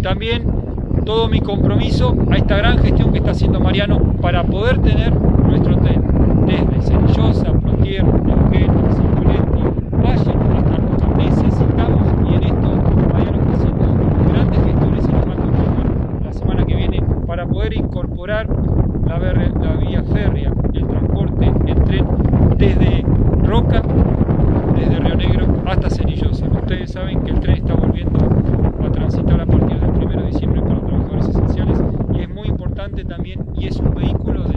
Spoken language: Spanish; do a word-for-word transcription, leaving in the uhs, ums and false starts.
también todo mi compromiso a esta gran gestión que está haciendo Mariano para poder tener nuestro tren desde Cenillosa, Plotier, Neuquén, Cipolletti, Valle, hasta Roca. Necesitamos, y en esto Mariano está haciendo grandes gestiones y nos va a continuar la semana que viene para poder incorporar la, la vía férrea, el transporte en tren desde Roca, desde Río Negro hasta Cenillosa. Ustedes saben que el tren está volviendo a transitar a partir del primero de diciembre para trabajadores esenciales y es muy importante también, y es un vehículo de